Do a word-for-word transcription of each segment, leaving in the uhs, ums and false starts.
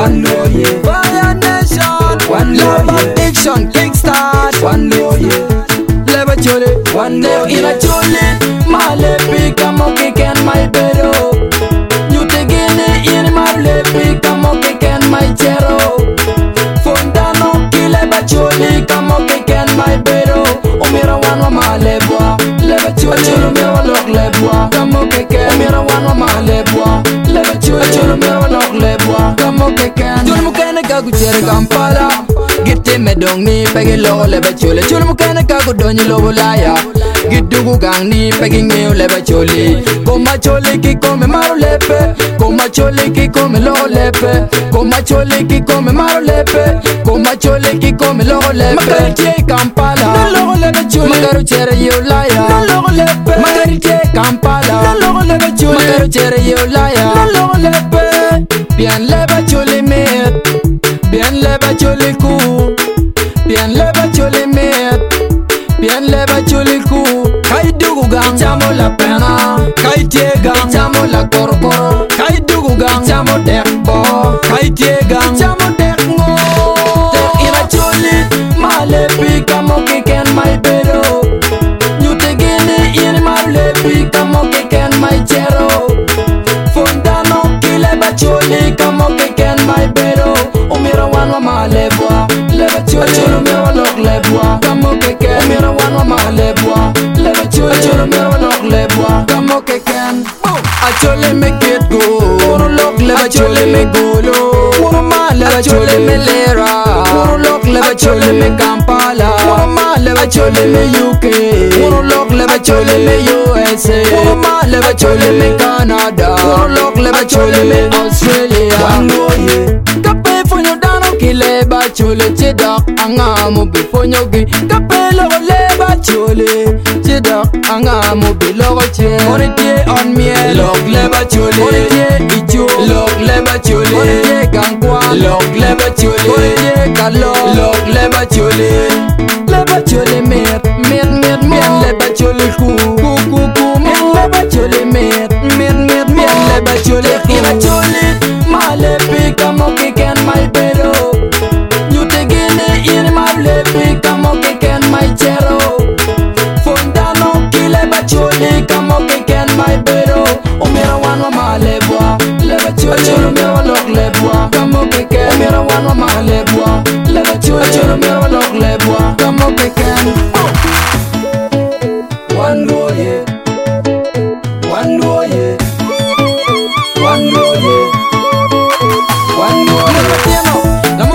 one lawyer. Fire Nation, one love lawyer. addiction, kickstart, One lawyer, leva chole, one leva ina lawyer. chole, male pika moke ken my bedo. You take in in male pika moke ken my chero. Fonda no kile ba chole kamoke ken my bedo. Umira wanwa male boa, leva chole, chole umira walok le boa, kamoke ken. Umira wanwa male boa, leva chole, chole umira walok le boa, kamoke ken. Chole mukene kagu chere Kampala. Gitte me dong ni pegi lo lebe chole. Chole mukene kagu donyi lo bulaya. Gidugu gang ni pegi ngeo lebe chole. Koma chole ki kome maru lepe, koma chole ki kome lo lepe, koma chole ki kome maru lepe, koma chole ki kome lo lepe. Makari tie Kampala, no lo lebe chole. Makaru chere yolaya, no lo lepe. Makari tie Kampala, no lo lebe chole. Makaru chere yolaya, no lo lepe. Bien lebe chole met, bien lebe chole ku, bien lebe chole met, bien lebe chole ku. Kai dugu gang, ichamo la pena. Kai tie gang, ichamo la korokoro. Kai dugu gang, ichamo dekbo. Kai tie gang, ichamo dekngo. Dek ina chole, male pika moke ken my bedo. Nyute gene in male pika moke ken my chero. Fonda no kile ba chole kamoke ken my bedo. Umira wanwa male boa, leva chole, chole umira walok le boa, kamoke ken. Umira wanwa male boa, leva chole, chole umira walok le boa, kamoke ken. Achole me get go, uru lok leva chole me golo, uru ma leva chole me lera, uru lok leva chole me Kampala, uru ma leva chole me U K, uru lok leva chole me U S A, uru ma leva chole me Canada, uru lok leva chole me Australia. One lawyer, Kape fonyo dano kile ba chole chidak anga mo be fonyo gi. Kape logo le ba chole chidak anga mo be logo che. Moritie on miel, log le ba chole. Moritie ichu, log le ba chole. Moritie gangwa, log le ba chole. Moritie kalo, log le ba chole. Le ba chole mer, mer mer mer le ba chole ku, ku ku ku mer le ba chole mer, mer mer mer le ba chole ku. Ina chole male pika moke ken my bedo. You take in in male pika moke ken my chero. Fonda no kile ba chole kamoke ken my bedo. Umira wanwa male boa, leva chole, chole umira walok le boa, kamoke ken. Umira wanwa male boa, leva chole, chole umira walok le boa, kamoke ken. one lawyer, one lawyer, one lawyer, one lawyer.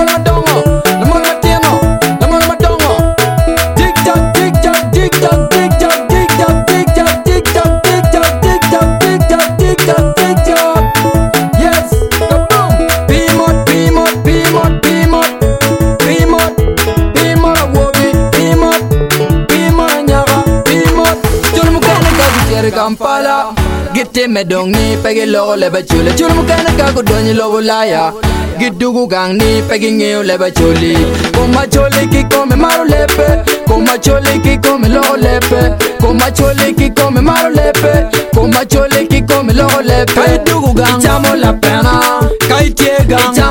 Kampala, gitte me dong ni pegi lo leba chule. Chule mukene kagu donyi lo bulaya. Gidugu gang ni pegi ngeo leba chuli. Koma chole ki kome maru lepe, koma chole ki kome lo lepe, koma chole ki kome maru lepe, koma chole ki kome lo lepe. Kai dugu gang, ichamo la pena. Kai tie gang,